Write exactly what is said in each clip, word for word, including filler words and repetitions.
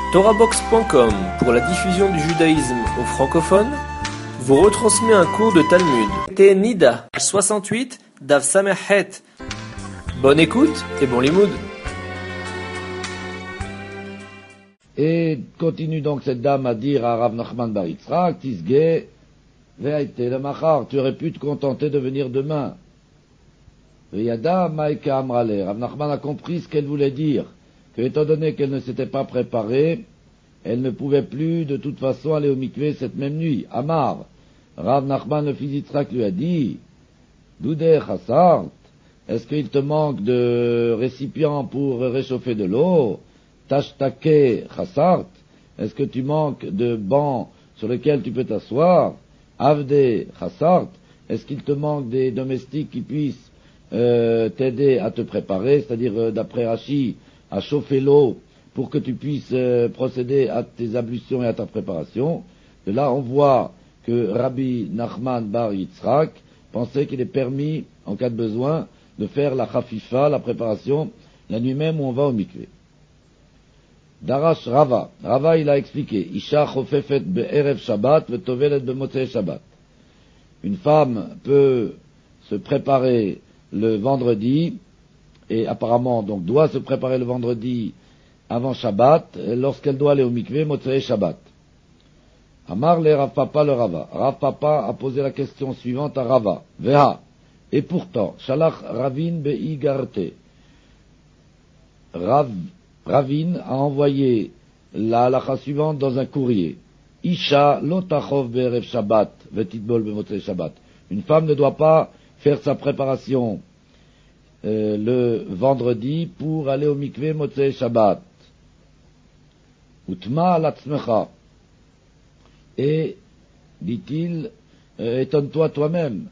Torahbox point com, pour la diffusion du judaïsme aux francophones, vous retransmet un cours de Talmud. T. Nida, soixante-huit, Dav Samerhet. Bonne écoute et bon limoud. Et continue donc cette dame à dire à Rav Nachman bar Yitzhak, Tisge, ve'aite le machar, tu aurais pu te contenter de venir demain. Ve'yada maïka amrale, Rav Nachman a compris ce qu'elle voulait dire, que étant donné qu'elle ne s'était pas préparée, elle ne pouvait plus de toute façon aller au mikvé cette même nuit. Amar, Rav Nachman le fils d'Yitzhak lui a dit, Doudeh chassart, est-ce qu'il te manque de récipients pour réchauffer de l'eau? Tashtake chassart, est-ce que tu manques de bancs sur lesquels tu peux t'asseoir? Avde chassart, est-ce qu'il te manque des domestiques qui puissent euh, t'aider à te préparer, c'est-à-dire euh, d'après Rashi, à chauffer l'eau pour que tu puisses euh, procéder à tes ablutions et à ta préparation? De là, on voit que Rabbi Nachman bar Yitzhak pensait qu'il est permis, en cas de besoin, de faire la chafifa, la préparation, la nuit même où on va au mikvé. Darash Rava. Rava, il a expliqué, Isha chofefet be'erev Shabbat v'tovelet be'motzei Shabbat. Une femme peut se préparer le vendredi, et apparemment donc doit se préparer le vendredi avant Shabbat, lorsqu'elle doit aller au mikvé, motzei Shabbat. Amar le Rav Papa le Rava. Rav Papa a posé la question suivante à Rava. Veha. Et pourtant, Shalach Ravin be'igarte. Rav, Ravin a envoyé la halacha suivante dans un courrier. Isha lo tachov be'erev Shabbat ve'titbol be'motzei Shabbat. Une femme ne doit pas faire sa préparation euh, le vendredi pour aller au mikvé motzei Shabbat. Utma alatzmecha. Et, dit-il, euh, étonne-toi toi-même.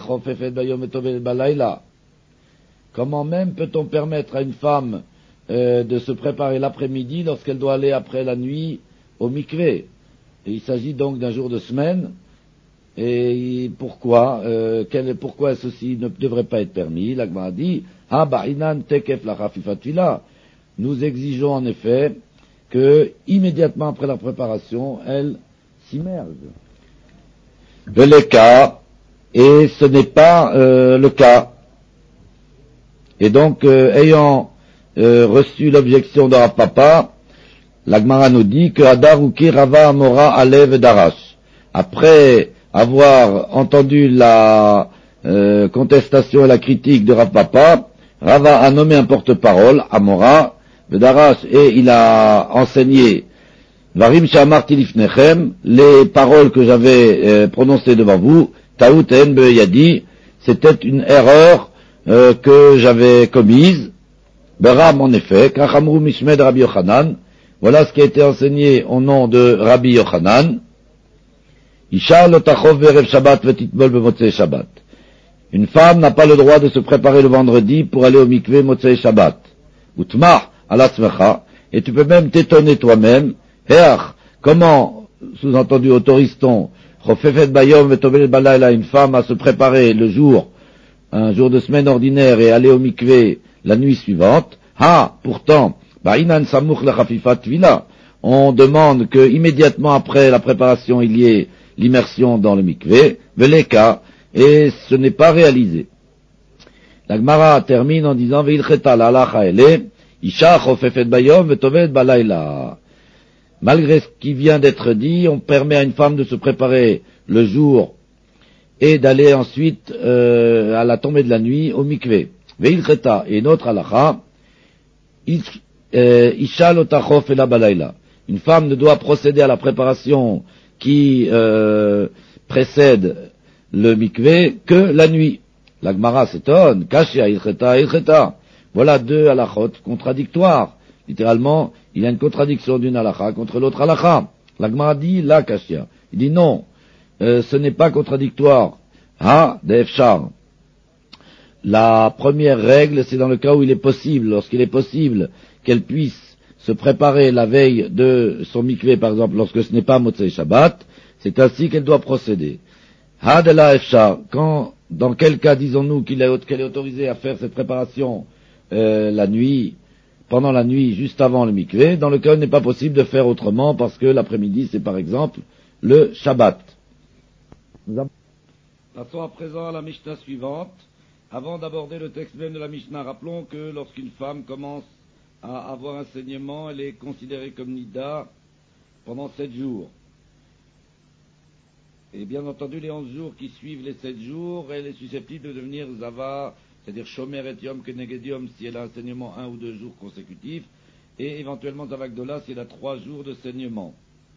Comment même peut-on permettre à une femme euh, de se préparer l'après-midi lorsqu'elle doit aller après la nuit au mikvé? Et il s'agit donc d'un jour de semaine. Et pourquoi euh, quel, pourquoi ceci ne devrait pas être permis? La Gemara dit, ah ba'inan tekef la chafifatila. Nous exigeons en effet que immédiatement après la préparation, elle s'immerge. Le cas, et ce n'est pas euh, le cas. Et donc, euh, ayant euh, reçu l'objection de Rav Papa, la Gemara nous dit que Adaruki Rava Amora Alev Darash. Après avoir entendu la euh, contestation et la critique de Rav Papa, Rava a nommé un porte-parole, Amora, Darash, et il a enseigné Varim Shamarti Lifnechem, les paroles que j'avais euh, prononcées devant vous, Taout en Beyadi, c'était une erreur euh, que j'avais commise. Beram, en effet, Kachamru Mishmed Rabbi Yochanan, voilà ce qui a été enseigné au nom de Rabbi Yochanan. Isha lo tachov be'erev Shabbat ve'titbol be'motzei Shabbat. Une femme n'a pas le droit de se préparer le vendredi pour aller au mikvé motzei Shabbat. Utmah alatzmecha, et tu peux même t'étonner toi-même. Comment, sous-entendu, autorise-t-on une femme à se préparer le jour, un jour de semaine ordinaire, et aller au mikvé la nuit suivante? Ah, pourtant, on demande que immédiatement après la préparation il y ait l'immersion dans le mikvé, veleka, et ce n'est pas réalisé. La Gemara termine en disant veilcheta la halacha ele, isha chofefet bayom vetovet balayla. Malgré ce qui vient d'être dit, on permet à une femme de se préparer le jour et d'aller ensuite euh, à la tombée de la nuit au mikvé. Veilcheta, et notre halacha, isha lo tachof ela balayla. Une femme ne doit procéder à la préparation qui euh, précède le mikvé que la nuit. La Gemara s'étonne, kashia ilcheta ilcheta. Voilà deux halachot contradictoires. Littéralement, il y a une contradiction d'une halakha contre l'autre halakha. La Gemara dit la kashia. Il dit non, euh, ce n'est pas contradictoire. Ha, d'efshar. La première règle, c'est dans le cas où il est possible, lorsqu'il est possible qu'elle puisse se préparer la veille de son mikvé, par exemple, lorsque ce n'est pas motzei Shabbat, c'est ainsi qu'elle doit procéder. Ha de la efshar. Quand, dans quel cas disons-nous qu'il est, qu'elle est autorisée à faire cette préparation euh, la nuit, pendant la nuit, juste avant le mikvé, dans le cas où il n'est pas possible de faire autrement, parce que l'après-midi, c'est par exemple le Shabbat. Passons à présent à la Mishnah suivante. Avant d'aborder le texte même de la Mishnah, rappelons que lorsqu'une femme commence à avoir un saignement, elle est considérée comme nida pendant sept jours. Et bien entendu, les onze jours qui suivent les sept jours, elle est susceptible de devenir zava, c'est-à-dire shomer et yom kenegedium si elle a un saignement un ou deux jours consécutifs, et éventuellement zavagdola si elle a trois jours de saignement.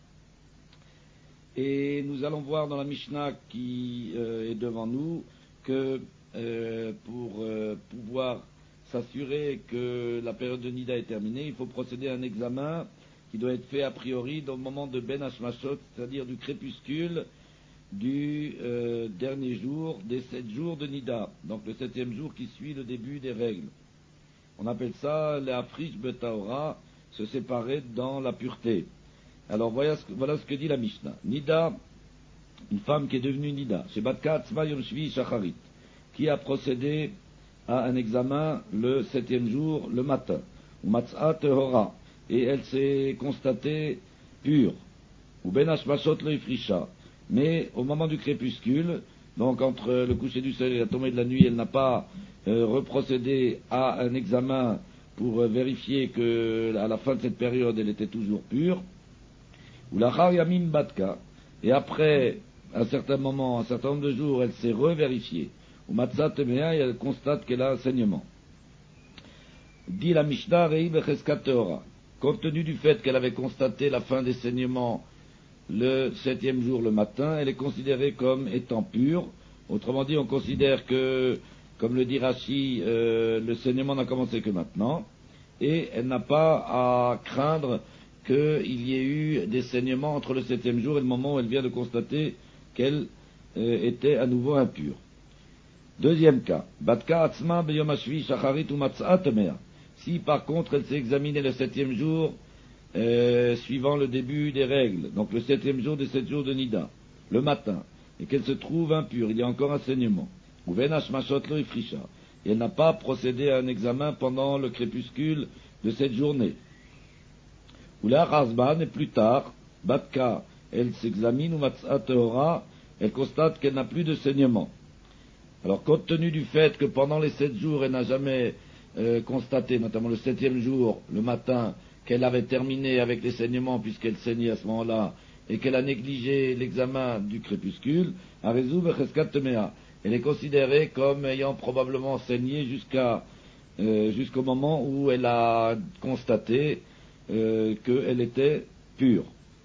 Et nous allons voir dans la Mishnah qui euh, est devant nous que euh, pour euh, pouvoir s'assurer que la période de Nida est terminée, il faut procéder à un examen qui doit être fait a priori au moment de Ben Hashmashot, c'est-à-dire du crépuscule du euh, dernier jour des sept jours de Nida, donc le septième jour qui suit le début des règles. On appelle ça les Afrish Betaora, se séparer dans la pureté. Alors voilà ce, que, voilà ce que dit la Mishnah. Nida, une femme qui est devenue Nida, chez Batka Tzva Yom Shvi Shacharit, qui a procédé à un examen le septième jour, le matin, ou Matzah Tehora, et elle s'est constatée pure, ou Ben Hashmashot le Ifrisha, mais au moment du crépuscule, donc entre le coucher du soleil et la tombée de la nuit, elle n'a pas euh, reprocédé à un examen pour euh, vérifier que à la fin de cette période, elle était toujours pure, ou la Yamim Batka, et après un certain moment, un certain nombre de jours, elle s'est revérifiée, ou Matzah Temea, et elle constate qu'elle a un saignement. Dit la Mishnah, Rei Becheskat Teora, compte tenu du fait qu'elle avait constaté la fin des saignements le septième jour le matin, elle est considérée comme étant pure. Autrement dit, on considère que, comme le dit Rashi, euh, le saignement n'a commencé que maintenant, et elle n'a pas à craindre qu'il y ait eu des saignements entre le septième jour et le moment où elle vient de constater qu'elle euh, était à nouveau impure. Deuxième cas, Batka Atzma Beyom Hashvi Shacharit ou Matzah Temea. Si par contre elle s'est examinée le septième jour, euh, suivant le début des règles, donc le septième jour des sept jours de Nida, le matin, et qu'elle se trouve impure, il y a encore un saignement, ou Ben Hashmashot lo Ifrisha, et elle n'a pas procédé à un examen pendant le crépuscule de cette journée. Ou la Razban, et plus tard, Batka, elle s'examine, ou Matzah Tehora, elle constate qu'elle n'a plus de saignement. Alors, compte tenu du fait que pendant les sept jours, elle n'a jamais euh, constaté, notamment le septième jour, le matin, qu'elle avait terminé avec les saignements, puisqu'elle saignait à ce moment-là, et qu'elle a négligé l'examen du crépuscule, Arezou Becheskat Temea, elle est considérée comme ayant probablement saigné jusqu'à euh, jusqu'au moment où elle a constaté euh, qu'elle était pure.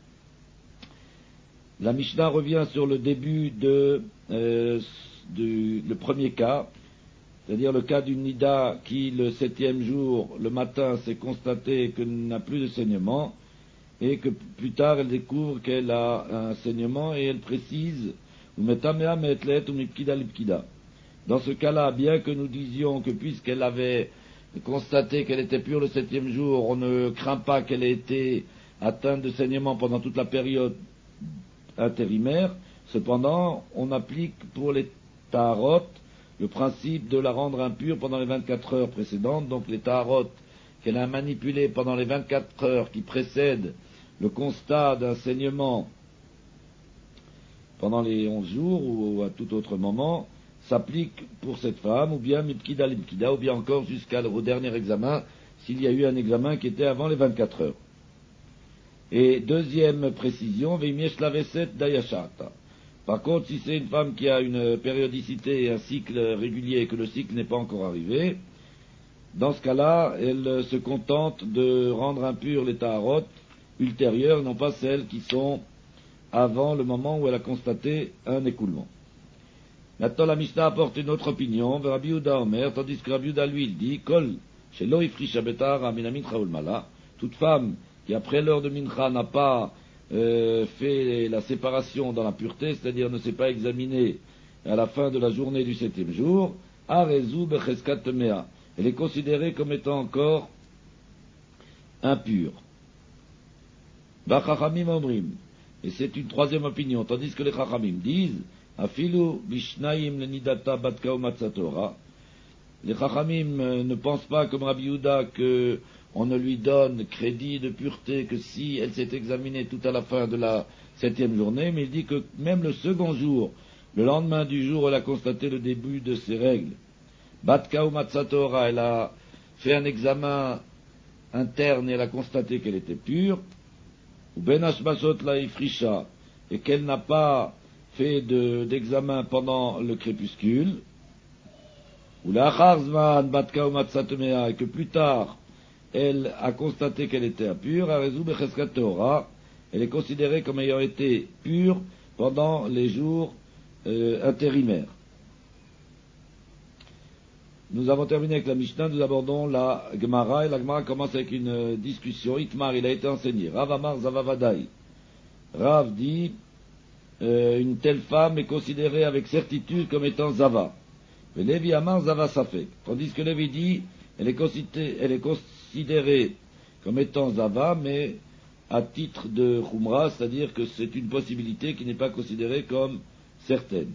La Mishnah revient sur le début de, euh, du le premier cas, c'est-à-dire le cas d'une Nida qui, le septième jour, le matin, s'est constaté qu'elle n'a plus de saignement, et que plus tard elle découvre qu'elle a un saignement, et elle précise dans ce cas-là, bien que nous disions que puisqu'elle avait constaté qu'elle était pure le septième jour, on ne craint pas qu'elle ait été atteinte de saignement pendant toute la période intérimaire, cependant, on applique pour les taharot le principe de la rendre impure pendant les vingt-quatre heures précédentes, donc les taharot qu'elle a manipulées pendant les vingt-quatre heures qui précèdent le constat d'un saignement pendant les onze jours ou à tout autre moment, s'applique pour cette femme, ou bien mipkida l'ipkida, ou bien encore jusqu'au dernier examen, s'il y a eu un examen qui était avant les vingt-quatre heures. Et deuxième précision, veimiesh laveset dayashata. Par contre, si c'est une femme qui a une périodicité et un cycle régulier et que le cycle n'est pas encore arrivé, dans ce cas-là, elle se contente de rendre impures les taharot ultérieures, non pas celles qui sont avant le moment où elle a constaté un écoulement. Maintenant, la Mishnah apporte une autre opinion, Rabbi Yehuda Omer, tandis que Rabbi Yehuda, lui, il dit, Kol, shelo ifrisha betar aminamin chaul mala, toute femme qui après l'heure de mincha n'a pas euh, fait la séparation dans la pureté, c'est-à-dire ne s'est pas examinée à la fin de la journée du septième jour, arezu becheskat mea, elle est considérée comme étant encore impure. Bachachamim omrim, et c'est une troisième opinion, tandis que les chachamim disent, afilu bishnaim lenidata batka umatzatora, les chachamim ne pensent pas comme Rabbi Yehuda que on ne lui donne crédit de pureté que si elle s'est examinée tout à la fin de la septième journée, mais il dit que même le second jour, le lendemain du jour où elle a constaté le début de ses règles, Batka ou Matsatora, elle a fait un examen interne et elle a constaté qu'elle était pure, ou Ben Ashbashot la Ifrisha, et qu'elle n'a pas fait de, d'examen pendant le crépuscule, ou la Charzman Batka ou Matsatomea, et que plus tard, elle a constaté qu'elle était impure, à Rezou Becheskat Torah, elle est considérée comme ayant été pure pendant les jours euh, intérimaires. Nous avons terminé avec la Mishnah, nous abordons la Gemara, et la Gemara commence avec une euh, discussion. Itmar, il a été enseigné. Rav Amar Zavavadai. Rav dit, euh, une telle femme est considérée avec certitude comme étant Zava. Mais Lévi Amar Zava Safek. Tandis que Lévi dit, elle est considérée, elle est considérée comme étant Zava, mais à titre de Khumra, c'est-à-dire que c'est une possibilité qui n'est pas considérée comme certaine.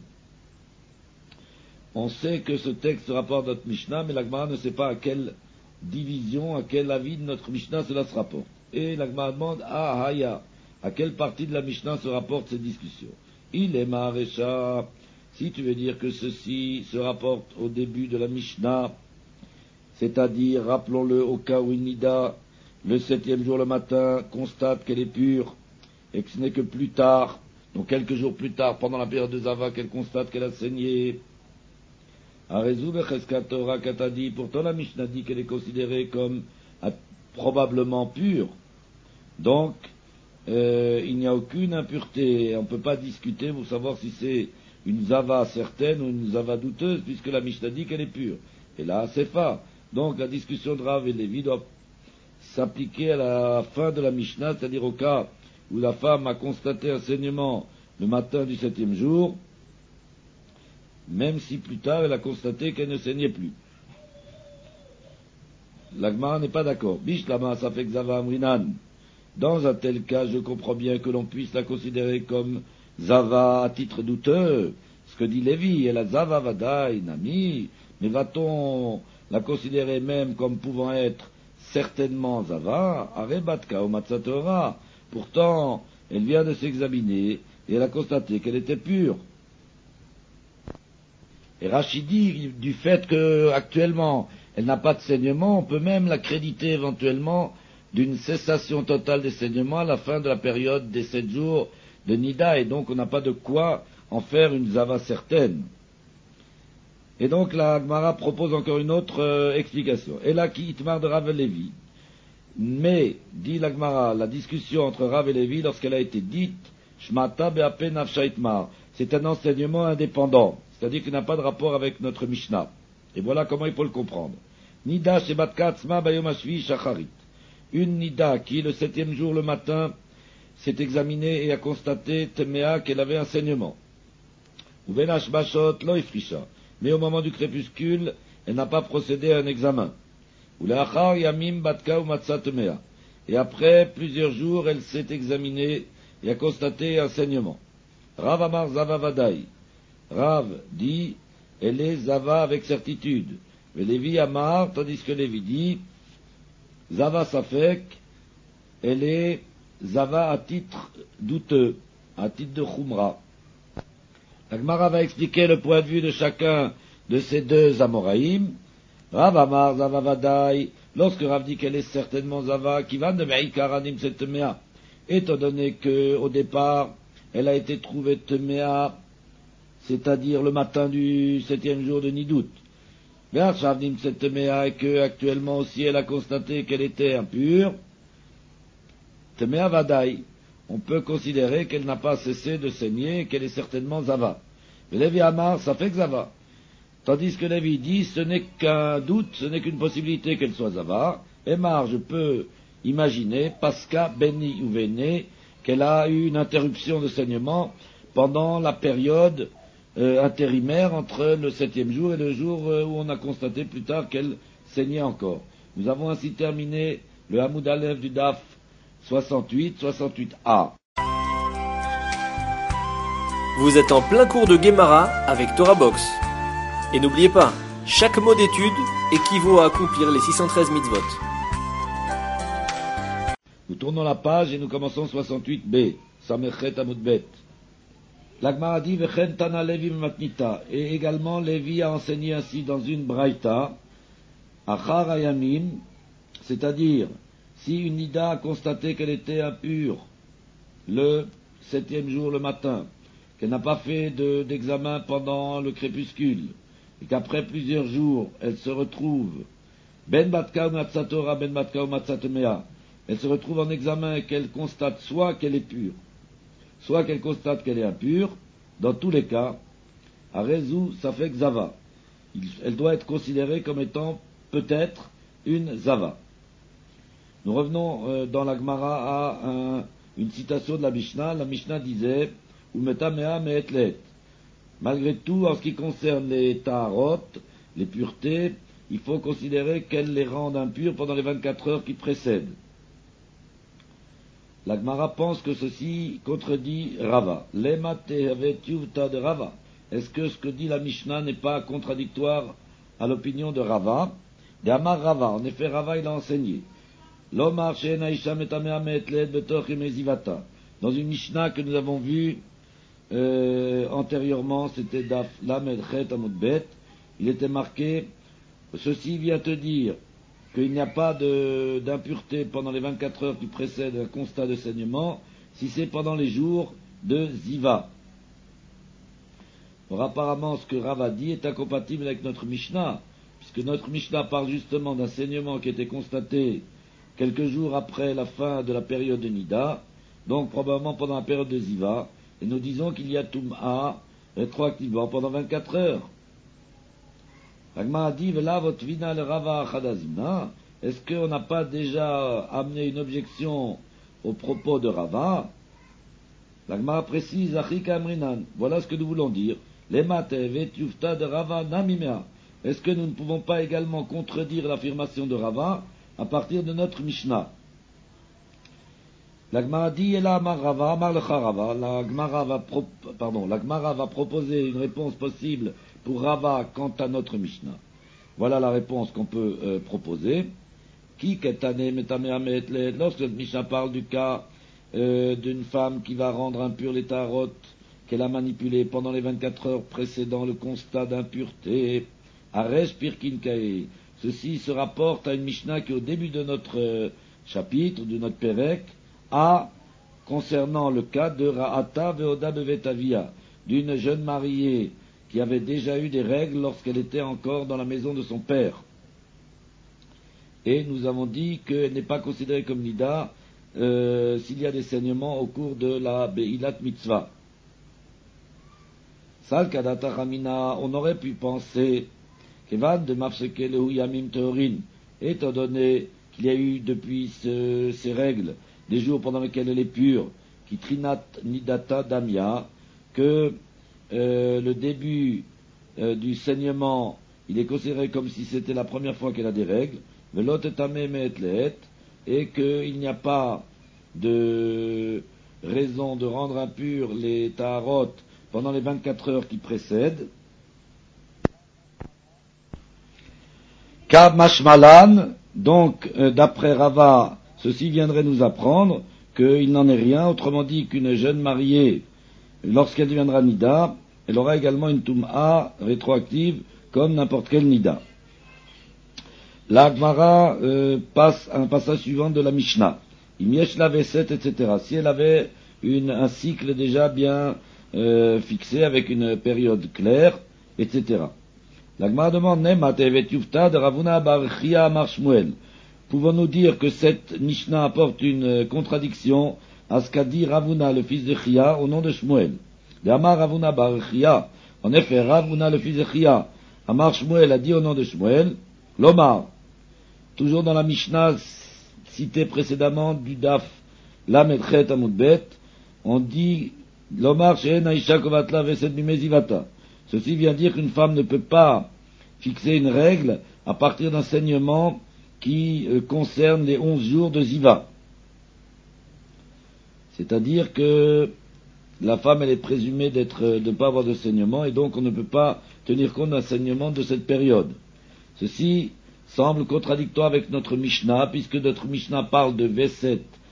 On sait que ce texte rapporte notre Mishnah, mais la Gemara ne sait pas à quelle division, à quel avis de notre Mishnah cela se rapporte. Et la Gemara demande, ah, Haya, à quelle partie de la Mishnah se rapporte cette discussion? Il est Maharesha, si tu veux dire que ceci se rapporte au début de la Mishnah, c'est-à-dire, rappelons-le, au cas où Nida, le septième jour le matin, constate qu'elle est pure, et que ce n'est que plus tard, donc quelques jours plus tard, pendant la période de Zava, qu'elle constate qu'elle a saigné. Arezou Becheskat Torah Katadi, pourtant la Mishnah dit qu'elle est considérée comme euh, probablement pure. Donc, euh, il n'y a aucune impureté. On ne peut pas discuter pour savoir si c'est une Zava certaine ou une Zava douteuse, puisque la Mishnah dit qu'elle est pure. Et là, c'est pas. Donc, la discussion de Rav et Lévi doit s'appliquer à la fin de la Mishnah, c'est-à-dire au cas où la femme a constaté un saignement le matin du septième jour, même si plus tard elle a constaté qu'elle ne saignait plus. La Gemara n'est pas d'accord. Bishlama Safek Zava Amrinan. Dans un tel cas, je comprends bien que l'on puisse la considérer comme Zava à titre douteux. Ce que dit Lévi, elle a Zava Vadaï, Nami, mais va-t-on la considérer même comme pouvant être certainement Zava, Arebatka ou Matsatora? Pourtant, elle vient de s'examiner et elle a constaté qu'elle était pure. Et Rachid dit, du fait que actuellement elle n'a pas de saignement, on peut même la créditer éventuellement d'une cessation totale des saignements à la fin de la période des sept jours de Nida, et donc on n'a pas de quoi en faire une Zava certaine. Et donc la Gemara propose encore une autre euh, explication. Et là, qui itmar de Rav et Lévi. Mais, dit la Gemara, la discussion entre Rav et Lévi, lorsqu'elle a été dite, Shmata be'apen nafsha itmar, c'est un enseignement indépendant, c'est-à-dire qu'il n'a pas de rapport avec notre Mishnah. Et voilà comment il faut le comprendre. Nida shebatka atzma bayom hashvi shacharit. Une Nida qui, le septième jour le matin, s'est examinée et a constaté Temea qu'elle avait un saignement. Uven hashbashot lo ifrisha. Mais au moment du crépuscule, elle n'a pas procédé à un examen. Uleachar yamim batka umatsa Temea. Et après plusieurs jours, elle s'est examinée et a constaté un saignement. Rav amar zava vadai. Rav dit, elle est Zava avec certitude. Mais Lévi Amar, tandis que Lévi dit, Zava Safek, elle est Zava à titre douteux, à titre de Khumra. La Gemara va expliquer le point de vue de chacun de ces deux Amoraïm. Rav Amar Zava Vadai, lorsque Rav dit qu'elle est certainement Zava, qui va de Meikaranim Setemea, étant donné que, au départ, elle a été trouvée Temea, c'est-à-dire le matin du septième jour de Nidout. Et que actuellement aussi elle a constaté qu'elle était impure, Temea Vadai, on peut considérer qu'elle n'a pas cessé de saigner et qu'elle est certainement Zava. Mais Lévi Amar, ça fait que Zava. Tandis que Lévi dit, ce n'est qu'un doute, ce n'est qu'une possibilité qu'elle soit Zava. Et Mar, je peux imaginer, Pasca, Beni ou Vene, qu'elle a eu une interruption de saignement pendant la période Euh, intérimaire entre le septième jour et le jour euh, où on a constaté plus tard qu'elle saignait encore. Nous avons ainsi terminé le Hamoud Aleph du Daf soixante-huit, soixante-huit A. Vous êtes en plein cours de Gemara avec Torah Box. Et n'oubliez pas, chaque mot d'étude équivaut à accomplir les six cent treize mitzvot. Nous tournons la page et nous commençons soixante-huit B, Samechet Amud Bet. La Gemara dit Vechen Tana Levi Matnita, et également Lévi a enseigné ainsi dans une braïta, Achar Ayamim, c'est-à-dire si une nida a constaté qu'elle était impure le septième jour le matin, qu'elle n'a pas fait de, d'examen pendant le crépuscule, et qu'après plusieurs jours elle se retrouve Ben Batka ou Matzatora, Ben Batka ou Matzatemea, elle se retrouve en examen et qu'elle constate soit qu'elle est pure, soit qu'elle constate qu'elle est impure, dans tous les cas, Arezu Safek Zava. Elle doit être considérée comme étant peut-être une Zava. Nous revenons euh, dans la Gemara à un, une citation de la Mishnah. La Mishnah disait Umeta mea me'etlet. Malgré tout, en ce qui concerne les taharot, les puretés, il faut considérer qu'elles les rendent impures pendant les vingt-quatre heures qui précèdent. La Gemara pense que ceci contredit Rava. Lema tehavet yuvta de Rava. Est-ce que ce que dit la Mishnah n'est pas contradictoire à l'opinion de Rava? De Amar Rava, en effet Rava il a enseigné. L'omar she'ena isha metamea me'etlet betoch imezivata. Dans une Mishnah que nous avons vue euh, antérieurement, c'était Daf Lamed Chet Amud Bet, il était marqué, ceci vient te dire qu'il n'y a pas de, d'impureté pendant les vingt-quatre heures qui précèdent un constat de saignement, si c'est pendant les jours de Ziva. Or apparemment ce que Rava dit est incompatible avec notre Mishnah, puisque notre Mishnah parle justement d'un saignement qui était constaté quelques jours après la fin de la période de Nida, donc probablement pendant la période de Ziva, et nous disons qu'il y a Tum'a rétroactivement pendant vingt-quatre heures. L'Agma a dit, Vela votvina le Rava achadazina. Est-ce qu'on n'a pas déjà amené une objection au propos de Rava? L'Agma précise, Achika amrinan. Voilà ce que nous voulons dire. Lemate vet yufta de Rava namimea. Est-ce que nous ne pouvons pas également contredire l'affirmation de Rava à partir de notre Mishnah? La Gemara dit, et là, Amar Rava, Amar lecha Rava. La Gemara va, pro... pardon, la Gemara va proposer une réponse possible pour Rava quant à notre Mishnah. Voilà la réponse qu'on peut euh, proposer. Qui ketane metamea me'etlet. Lorsque le Mishnah parle du cas euh, d'une femme qui va rendre impure les tarot qu'elle a manipulé pendant les vingt-quatre heures précédant le constat d'impureté, Aresh Pirkin Kae. Ceci se rapporte à une Mishnah qui, au début de notre euh, chapitre, de notre Perek, a, concernant le cas de Ra'ata Veoda Bevetavia, d'une jeune mariée qui avait déjà eu des règles lorsqu'elle était encore dans la maison de son père. Et nous avons dit qu'elle n'est pas considérée comme Nida euh, s'il y a des saignements au cours de la Beilat Mitzvah. Sal Kadata Ramina, on aurait pu penser Kevan de Mafseke Lehu Yamim Teorin, étant donné qu'il y a eu depuis ce, ces règles des jours pendant lesquels elle est pure, qui Trinat Nidata Damia, que euh, le début euh, du saignement, il est considéré comme si c'était la première fois qu'elle a des règles, et qu'il n'y a pas de raison de rendre impurs les taharot pendant les vingt-quatre heures qui précèdent. Kab Mashmalan, donc euh, d'après Rava, ceci viendrait nous apprendre qu'il n'en est rien, autrement dit qu'une jeune mariée, lorsqu'elle deviendra Nida, elle aura également une Tum'a rétroactive comme n'importe quelle Nida. La Gemara euh, passe à un passage suivant de la Mishnah. Imiesh la Veset, et cetera. Si elle avait une, un cycle déjà bien euh, fixé avec une période claire, et cetera. La Gemara demande Nema tevet yufta de Ravuna bar Chia amar Shmuel. Pouvons-nous dire que cette Mishnah apporte une contradiction à ce qu'a dit Ravuna, le fils de Chia, au nom de Shmuel? De Amar Ravuna bar Chia. En effet, Ravuna, le fils de Chia, Amar Shmuel a dit au nom de Shmuel, Lomar. Toujours dans la Mishnah citée précédemment du Daf Lamed Chet Amud Bet, on dit Lomar she'en ha'isha kovatla vesed mimezivata. Ceci vient dire qu'une femme ne peut pas fixer une règle à partir d'un saignement qui euh, concerne les onze jours de Ziva. C'est-à-dire que la femme elle est présumée d'être, de ne pas avoir de saignement, et donc on ne peut pas tenir compte d'un saignement de cette période. Ceci semble contradictoire avec notre Mishnah, puisque notre Mishnah parle de Veset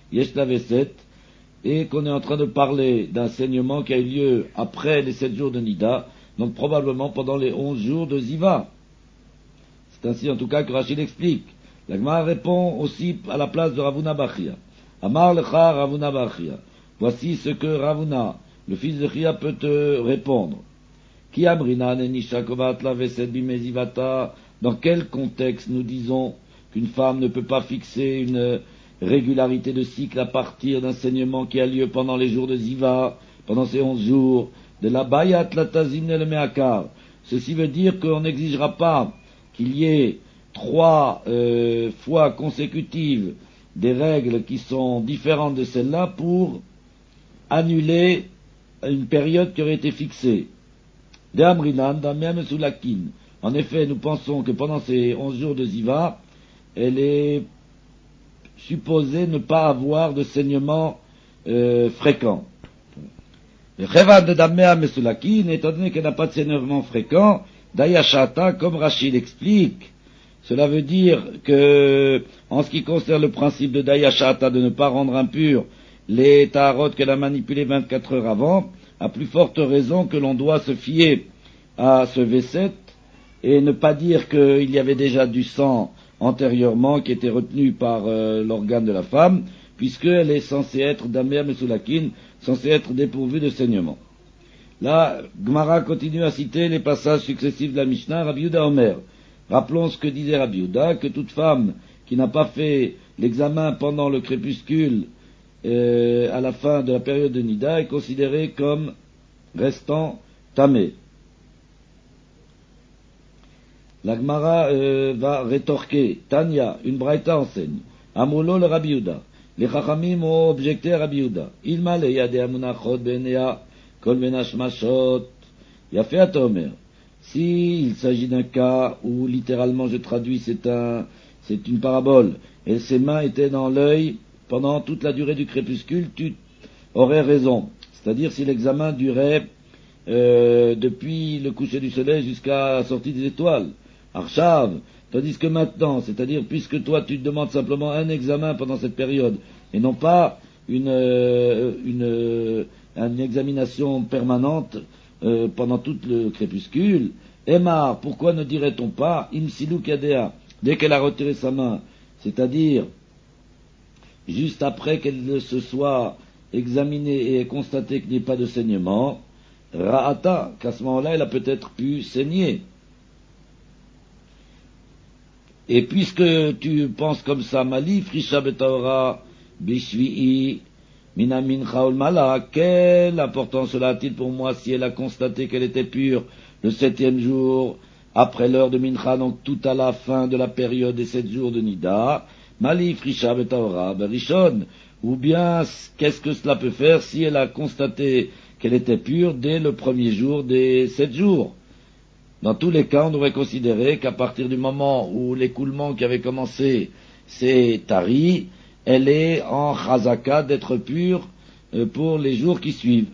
Yesh Laveset, et qu'on est en train de parler d'un saignement qui a eu lieu après les sept jours de Nida, donc probablement pendant les onze jours de Ziva. C'est ainsi en tout cas que Rachid explique. La Gemara répond aussi à la place de Ravuna Bachia. Amar lecha Ravuna Bachia. Voici ce que Ravuna, le fils de Chia, peut te répondre. Ki amrina nenisha kovat laveset bimezivata. Dans quel contexte nous disons qu'une femme ne peut pas fixer une régularité de cycle à partir d'un saignement qui a lieu pendant les jours de Ziva, pendant ces onze jours, de la bayat la tazim le meakar. Ceci veut dire qu'on n'exigera pas qu'il y ait trois euh, fois consécutives des règles qui sont différentes de celles-là pour annuler une période qui aurait été fixée. De amrinan damem sulakin. En effet, nous pensons que pendant ces onze jours de Ziva, elle est supposée ne pas avoir de saignement euh, fréquent. Le chevad de damea mesulakin, étant donné qu'elle n'a pas de saignement fréquent, dayashata, comme Rachid explique, cela veut dire que, en ce qui concerne le principe de dayashata, de ne pas rendre impur les taharot qu'elle a manipulés vingt-quatre heures avant, à plus forte raison que l'on doit se fier à ce V sept et ne pas dire qu'il y avait déjà du sang antérieurement qui était retenu par euh, l'organe de la femme, puisqu'elle est censée être damer mesulakin, censée être dépourvue de saignement. Là, Gemara continue à citer les passages successifs de la Mishnah, Rabbi Yehuda Omer. Rappelons ce que disait Rabbi Yehuda, que toute femme qui n'a pas fait l'examen pendant le crépuscule euh, à la fin de la période de Nida est considérée comme restant tamée. La Gemara euh, va rétorquer. Tanya, une braïta enseigne. Amolo le Rabbi Yehuda. Les Chachamim ont objecté à Rabbi Yehuda. Il m'a le yadé amunachot benea kol benashmashot. Yafé atomer. Si il s'agit d'un cas où littéralement je traduis, c'est un, c'est une parabole, et ses mains étaient dans l'œil pendant toute la durée du crépuscule, tu aurais raison. C'est-à-dire si l'examen durait euh, depuis le coucher du soleil jusqu'à la sortie des étoiles. Arshav, tandis que maintenant, c'est-à-dire puisque toi tu te demandes simplement un examen pendant cette période, et non pas une, euh, une, euh, une examination permanente euh, pendant tout le crépuscule, Emar, pourquoi ne dirait-on pas Imsilou Kadea, dès qu'elle a retiré sa main, c'est-à-dire juste après qu'elle se soit examinée et constatée qu'il n'y ait pas de saignement, Ra'ata, qu'à ce moment-là elle a peut-être pu saigner. Et puisque tu penses comme ça, Mali, Frisha Betaora, Bishvi'i, Minamin Chaol Mala, quelle importance cela a-t-il pour moi si elle a constaté qu'elle était pure le septième jour, après l'heure de Mincha, donc tout à la fin de la période des sept jours de Nida, Mali, Frisha Betaora, Berishon, ou bien qu'est-ce que cela peut faire si elle a constaté qu'elle était pure dès le premier jour des sept jours? Dans tous les cas, on devrait considérer qu'à partir du moment où l'écoulement qui avait commencé s'est tari, elle est en chazaka d'être pure pour les jours qui suivent.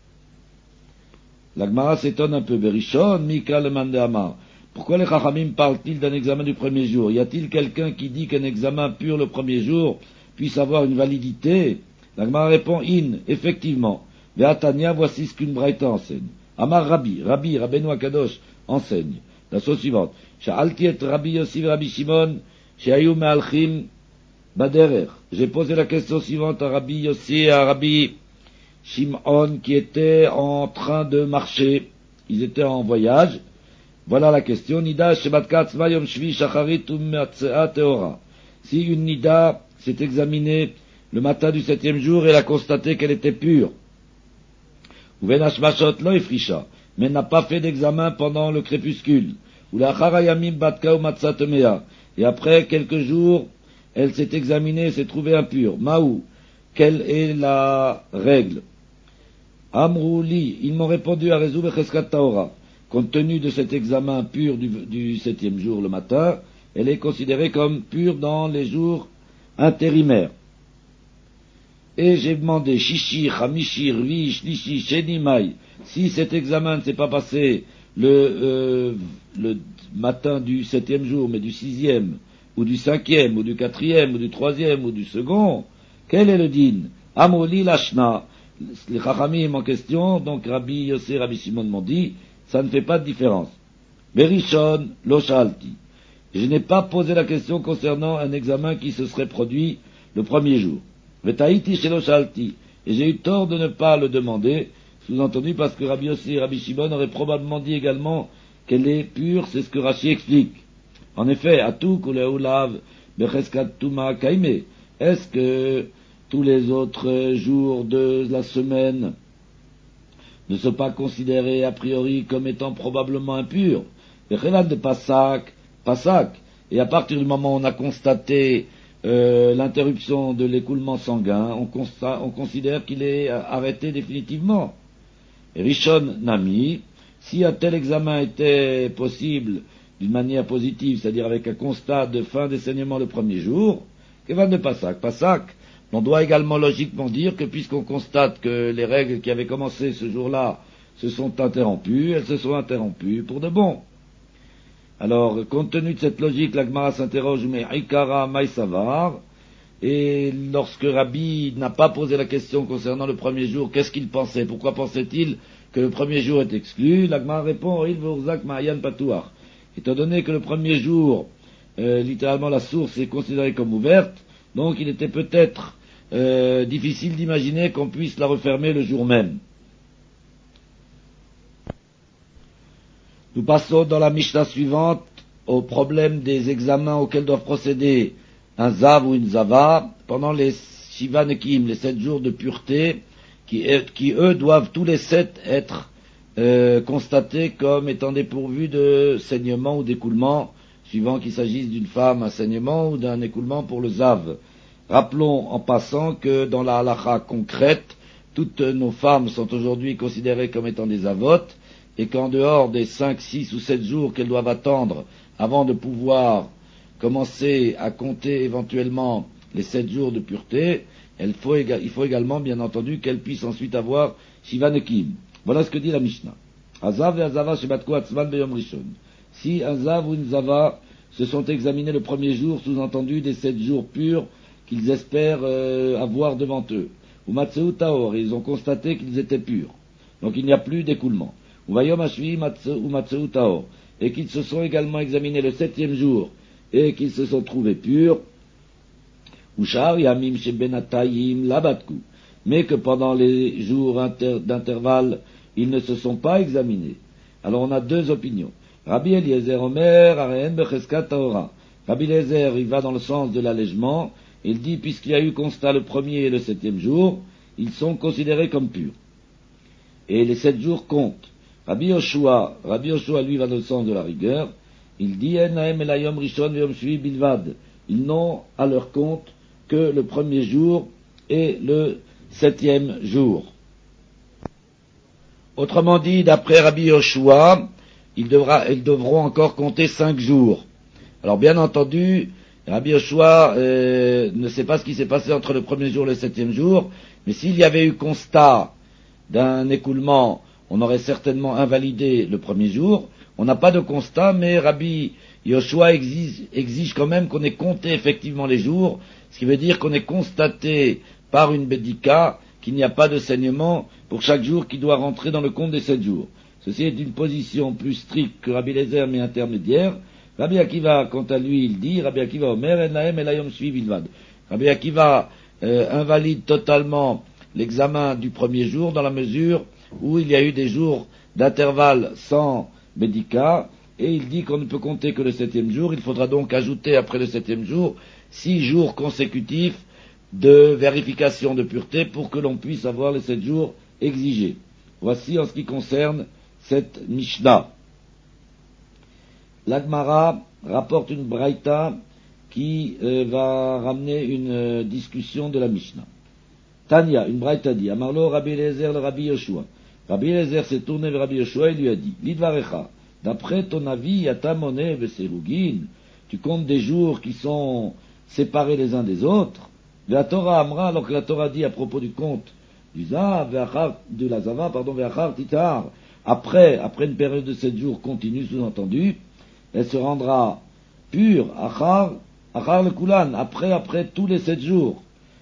La Gemara s'étonne un peu. Berishon, Mika le Mandéama. Pourquoi les Chachamim parlent-ils d'un examen du premier jour? Y a-t-il quelqu'un qui dit qu'un examen pur le premier jour puisse avoir une validité? La Gemara répond, in, effectivement. Ve'atania, voici ce qu'une braïta enseigne. Amar Rabbi, Rabbi, Rabbeinu Akadosh, enseigne. La chose suivante. Sha'alti et Rabbi Yossi Rabbi Shimon, she'ayu me'alchim baderer. J'ai posé la question suivante à Rabbi Yossi et à Rabbi Shimon qui étaient en train de marcher. Ils étaient en voyage. Voilà la question. Nida shebatka atzma yom shvi shacharit u'me'atzea teora. Si une Nida s'est examinée le matin du septième jour, elle a constaté qu'elle était pure. Uvenashmashot lo ifrisha. Mais n'a pas fait d'examen pendant le crépuscule. Et après quelques jours, elle s'est examinée, s'est trouvée impure. Maou, quelle est la règle? Amrouli, ils m'ont répondu à Rezou Cheskat Taora. Compte tenu de cet examen pur du, du septième jour le matin, elle est considérée comme pure dans les jours intérimaires. Et j'ai demandé, Shishi, Hamishi, Rvi, Shlishi, Shenimai, si cet examen ne s'est pas passé le, euh, le matin du septième jour, mais du sixième, ou du cinquième, ou du quatrième, ou du troisième, ou du second, Quel est le din? Amoli lashna. Les chachamim en question, donc Rabbi Yossi, Rabbi Shimon m'ont dit, ça ne fait pas de différence. Berishon lo shalti. Je n'ai pas posé la question concernant un examen qui se serait produit le premier jour. Vetaïti chez lo shalti. Et j'ai eu tort de ne pas le demander, sous-entendu parce que Rabbi Yossi et Rabbi Shimon auraient probablement dit également qu'elle est pure, c'est ce que Rashi explique. En effet, Atuk ou Leulav, Becheskat Tuma Kaime. Est-ce que tous les autres jours de la semaine ne sont pas considérés a priori comme étant probablement impurs? Bechelav de Pasak, Pasak. Et à partir du moment où on a constaté euh, l'interruption de l'écoulement sanguin, on, consta, on considère qu'il est arrêté définitivement. Et Rishon Nami, si un tel examen était possible d'une manière positive, c'est-à-dire avec un constat de fin des saignements le premier jour, Kevan de Pasak, Pasak, on doit également logiquement dire que puisqu'on constate que les règles qui avaient commencé ce jour-là se sont interrompues, elles se sont interrompues pour de bon. Alors, compte tenu de cette logique, la Gemara s'interroge, mais Ikara Maïsavar, et lorsque Rabbi n'a pas posé la question concernant le premier jour, qu'est-ce qu'il pensait? Pourquoi pensait-il que le premier jour est exclu? La Gemara répond, Il Vurzak Ma'ayan Patouach. Étant donné que le premier jour, euh, littéralement la source est considérée comme ouverte, donc il était peut-être euh, difficile d'imaginer qu'on puisse la refermer le jour même. Nous passons dans la Mishnah suivante au problème des examens auxquels doivent procéder un Zav ou une Zava pendant les Shiva Nekim, les sept jours de pureté, qui, qui eux doivent tous les sept être euh, constatés comme étant dépourvus de saignement ou d'écoulement, suivant qu'il s'agisse d'une femme, un saignement ou d'un écoulement pour le Zav. Rappelons en passant que dans la halakha concrète, toutes nos femmes sont aujourd'hui considérées comme étant des avotes, et qu'en dehors des cinq, six ou sept jours qu'elles doivent attendre avant de pouvoir commencer à compter éventuellement les sept jours de pureté, il faut, éga- il faut également, bien entendu, qu'elles puissent ensuite avoir Shiva Nekim. Voilà ce que dit la Mishnah. Azav et Azava shebatku atzman beyom rishon. Si un Zav ou une Zava se sont examinés le premier jour, sous-entendu des sept jours purs qu'ils espèrent euh, avoir devant eux, ou Matseu Taor, ils ont constaté qu'ils étaient purs, donc il n'y a plus d'écoulement. Ou Vayom Ashvi ou Matseu Taor, et qu'ils se sont également examinés le septième jour, et qu'ils se sont trouvés purs, ou Shar Yamim Shebenatayim Labatku, mais que pendant les jours inter- d'intervalle, ils ne se sont pas examinés. Alors on a deux opinions. Rabbi Eliezer Omer, Arehen Becheskat Taora. Rabbi Eliezer, il va dans le sens de l'allègement, il dit, puisqu'il y a eu constat le premier et le septième jour, ils sont considérés comme purs. Et les sept jours comptent. Rabbi Yoshua, Rabbi Yoshua, lui, va dans le sens de la rigueur, il dit, Enahem elayom rishon ve'yom shvi bilvad. Ils n'ont à leur compte que le premier jour et le septième jour. Autrement dit, d'après Rabbi Yoshua, ils, devra, ils devront encore compter cinq jours. Alors bien entendu, Rabbi Yoshua euh, ne sait pas ce qui s'est passé entre le premier jour et le septième jour, mais s'il y avait eu constat d'un écoulement, on aurait certainement invalidé le premier jour. On n'a pas de constat, mais Rabbi Yoshua exige, exige quand même qu'on ait compté effectivement les jours, ce qui veut dire qu'on ait constaté par une bédika qu'il n'y a pas de saignement pour chaque jour qui doit rentrer dans le compte des sept jours. Ceci est une position plus stricte que Rabbi Eliezer, mais intermédiaire. Rabbi Akiva, quant à lui, il dit, Rabbi Akiva Omer, en lahem elayom shvi bilvad. Rabbi Akiva euh, invalide totalement l'examen du premier jour dans la mesure où il y a eu des jours d'intervalle sans médicat, et il dit qu'on ne peut compter que le septième jour. Il faudra donc ajouter après le septième jour six jours consécutifs de vérification de pureté pour que l'on puisse avoir les sept jours exigés. Voici en ce qui concerne cette Mishnah. L'Agmara rapporte une braïta qui euh, va ramener une euh, discussion de la Mishnah. Tanya, une braïta dit, Amarlo Rabbi Eliezer le Rabbi Yoshua. Rabbi Eliezer s'est tourné vers Rabbi Yoshua et lui a dit, Lidvarecha, d'après ton avis, Yatamone Veserugin, tu comptes des jours qui sont séparés les uns des autres. La Torah Amra, alors que la Torah dit à propos du compte du Zav, de la Zava, pardon, Veachar Titar, après, après une période de sept jours continue, sous-entendu, elle se rendra pure, Achar, Achar le Kulan, après, après tous les sept jours.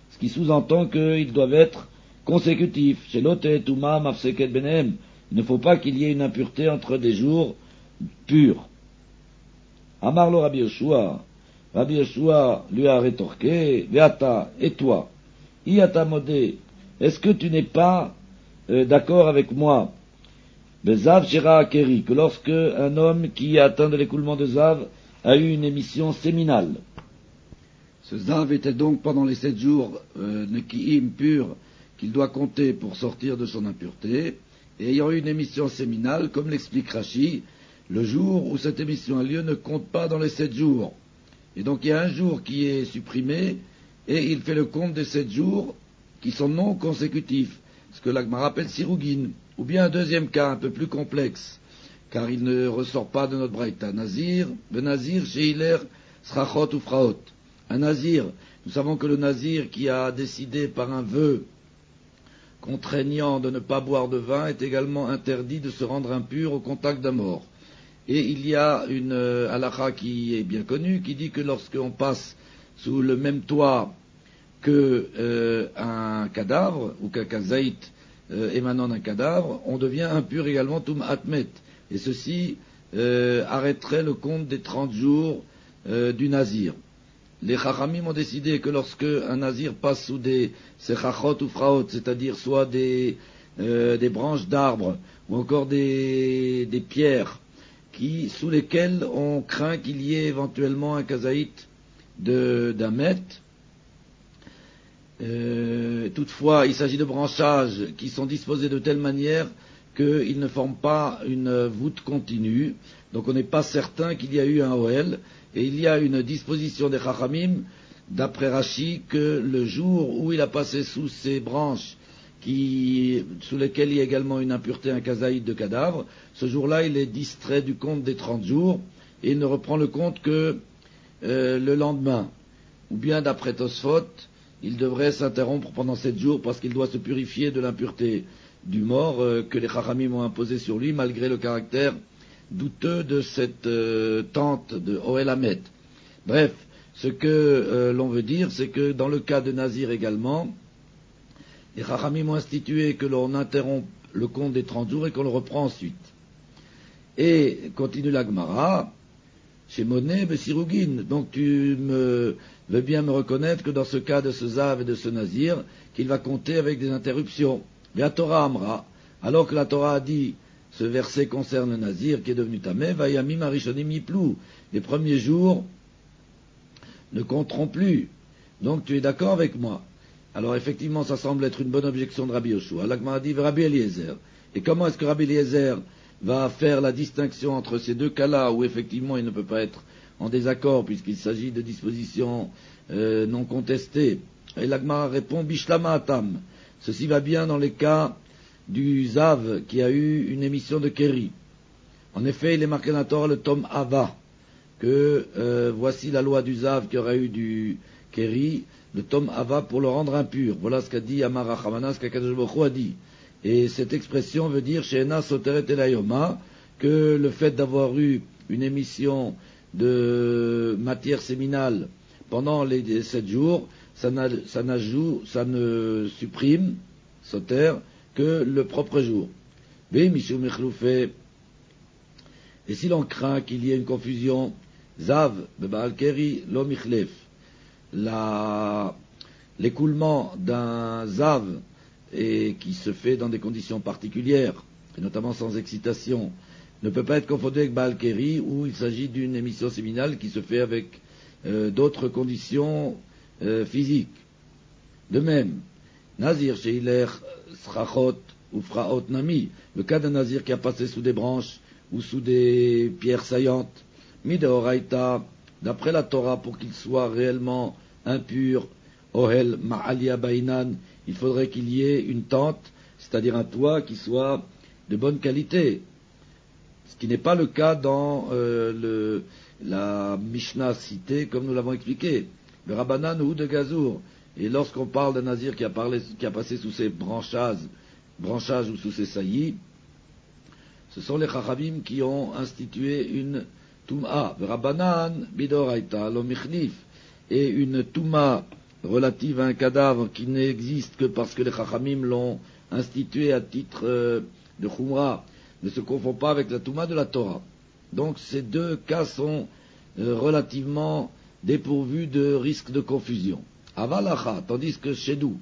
Ce qui sous-entend qu'ils doivent être consécutifs. Chez l'Otet, Touma, Mafseket Benem. Il ne faut pas qu'il y ait une impureté entre des jours purs. Amarlo Rabbi Yoshua. Rabbi Yoshua lui a rétorqué, Veata, et toi, Iata Modé, est-ce que tu n'es pas euh, d'accord avec moi, Bezav Shira Akeri, que lorsque un homme qui a atteint de l'écoulement de Zav a eu une émission séminale. Ce Zav était donc pendant les sept jours euh, Neki'im pur qu'il doit compter pour sortir de son impureté, et ayant eu une émission séminale, comme l'explique Rashi, le jour où cette émission a lieu ne compte pas dans les sept jours. Et donc il y a un jour qui est supprimé, et il fait le compte des sept jours qui sont non consécutifs, ce que l'Agmara appelle Sirougin, ou bien un deuxième cas un peu plus complexe, car il ne ressort pas de notre braïta. Nazir, le Nazir, Sheiler, Srachot ou Fraot. Un Nazir, nous savons que le Nazir qui a décidé par un vœu contraignant de ne pas boire de vin est également interdit de se rendre impur au contact d'un mort. Et il y a une euh, halakha qui est bien connue, qui dit que lorsqu'on passe sous le même toit que euh, un cadavre, ou qu'un zaït euh, émanant d'un cadavre, on devient impur également tum atmet. Et ceci euh, arrêterait le compte des trente jours euh, du nazir. Les chachamim ont décidé que lorsque un nazir passe sous des sechachot ou fraot, c'est-à-dire soit des, euh, des branches d'arbres, ou encore des, des pierres, qui, sous lesquels on craint qu'il y ait éventuellement un kazaït d'un mètre. Euh, toutefois, il s'agit de branchages qui sont disposés de telle manière qu'ils ne forment pas une voûte continue. Donc on n'est pas certain qu'il y a eu un O L. Et il y a une disposition des Chachamim, d'après Rashi, que le jour où il a passé sous ces branches, qui, sous lesquelles il y a également une impureté, un kazaït de cadavre, ce jour-là, il est distrait du compte des trente jours, et il ne reprend le compte que euh, le lendemain. Ou bien, d'après Tosfot, il devrait s'interrompre pendant sept jours, parce qu'il doit se purifier de l'impureté du mort euh, que les Chachamim ont imposé sur lui, malgré le caractère douteux de cette euh, tente de Oel Hamet. Bref, ce que euh, l'on veut dire, c'est que dans le cas de Nazir également, les Chachamim ont institué que l'on interrompt le compte des trente jours et qu'on le reprend ensuite. Et, continue la Gemara, chez Monet, Bessirugin, donc tu me veux bien me reconnaître que dans ce cas de ce Zav et de ce Nazir, qu'il va compter avec des interruptions. Mais la Torah Amra, alors que la Torah a dit, ce verset concerne le Nazir qui est devenu Tameh, Vayamim Arishonim Yiplou. Les premiers jours ne compteront plus. Donc tu es d'accord avec moi? Alors effectivement, ça semble être une bonne objection de Rabbi Yoshua. L'Agma a dit Rabbi Eliezer. Et comment est-ce que Rabbi Eliezer va faire la distinction entre ces deux cas-là où effectivement il ne peut pas être en désaccord puisqu'il s'agit de dispositions euh, non contestées? Et l'Agma répond Bishlama Atam. Ceci va bien dans les cas du Zav qui a eu une émission de Kéri. En effet, il est marqué dans la Torah le Tom Ava, que euh, voici la loi du Zav qui aura eu du Kéri, le Tom Ava pour le rendre impur. Voilà ce qu'a dit Amar Rachamana, ce qu'Akadosh Baruch Hu a dit. Et cette expression veut dire She'ena Soteret Elayoma, que le fait d'avoir eu une émission de matière séminale pendant les sept jours, ça, ça n'ajoute, ça ne supprime, Soter, que le propre jour. Et si l'on craint qu'il y ait une confusion, Zav, Beba'al Keri, Lo Michlef, l'écoulement d'un Zav et qui se fait dans des conditions particulières, et notamment sans excitation, ne peut pas être confondu avec Baal Keri, où il s'agit d'une émission séminale qui se fait avec euh, d'autres conditions euh, physiques. De même, Nazir Sheiler Srachot ou Fraot Nami, le cas d'un Nazir qui a passé sous des branches ou sous des pierres saillantes, Mideoraita, d'après la Torah, pour qu'il soit réellement impur, Ohel Ma'alia Bainan, il faudrait qu'il y ait une tente, c'est-à-dire un toit qui soit de bonne qualité. Ce qui n'est pas le cas dans euh, le, la Mishnah citée, comme nous l'avons expliqué. Le Rabbanan ou de Gazour. Et lorsqu'on parle d'un Nazir qui a, parlé, qui a passé sous ses branchages, branchages ou sous ses saillies, ce sont les Chachamim qui ont institué une Touma. Le Rabbanan, Bidoraita, l'Omichnif, et une Touma relative à un cadavre qui n'existe que parce que les Chachamim l'ont institué à titre euh, de Khumra, ne se confond pas avec la Touma de la Torah. Donc ces deux cas sont euh, relativement dépourvus de risque de confusion. Avalacha, tandis que chez nous,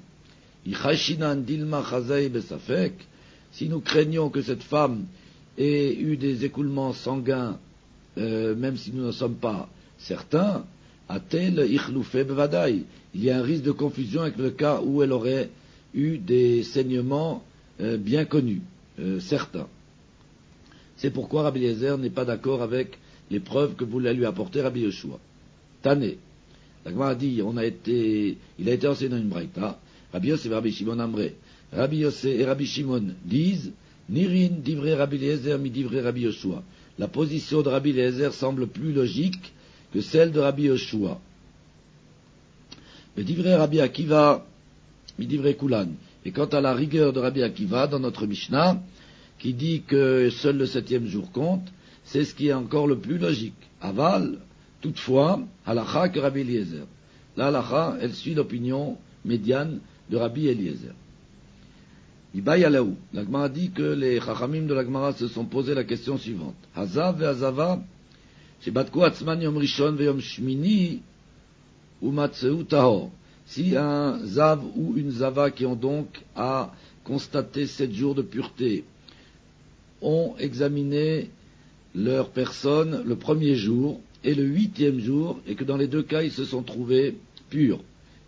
si nous craignons que cette femme ait eu des écoulements sanguins, euh, même si nous n'en sommes pas certains, a-t-elle ichloufé bevadaï? Il y a un risque de confusion avec le cas où elle aurait eu des saignements euh, bien connus, euh, certains. C'est pourquoi Rabbi Eliezer n'est pas d'accord avec les preuves que voulait lui apporter Rabbi Yoshua. Tané. La Gemara a dit, on a été, il a été enseigné dans une braïta. Rabbi Yosef et Rabbi Shimon Amré. Rabbi Yosef et Rabbi Shimon disent, Nirin divrei Rabbi Eliezer mi divrei Rabbi Yoshua. La position de Rabbi Eliezer semble plus logique que celle de Rabbi Yoshua. Mais divrei Rabbi Akiva mi divrei Kulan. Et quant à la rigueur de Rabbi Akiva dans notre Mishnah, qui dit que seul le septième jour compte, c'est ce qui est encore le plus logique. Aval, toutefois, halacha que Rabbi Eliezer. La halacha, elle suit l'opinion médiane de Rabbi Eliezer. Iba Yalaou. La Gemara dit que les Chachamim de la Gemara se sont posé la question suivante. Hazav ve Hazava, shebatku atzman yom rishon ve yom shmini, umatzeu tahor. Si un Zav ou une Zava qui ont donc à constater sept jours de pureté ont examiné leur personne le premier jour et le huitième jour, et que dans les deux cas ils se sont trouvés purs.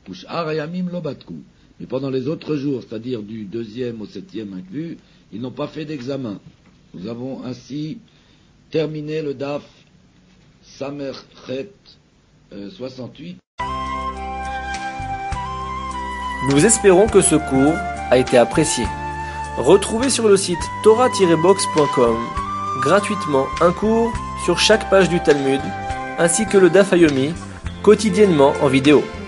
Mais pendant les autres jours, c'est-à-dire du deuxième au septième inclus, ils n'ont pas fait d'examen. Nous avons ainsi terminé le Daf Samerchet euh, soixante-huit. Nous espérons que ce cours a été apprécié. Retrouvez sur le site torah tiret box point com gratuitement un cours sur chaque page du Talmud, ainsi que le Daf Yomi, quotidiennement en vidéo.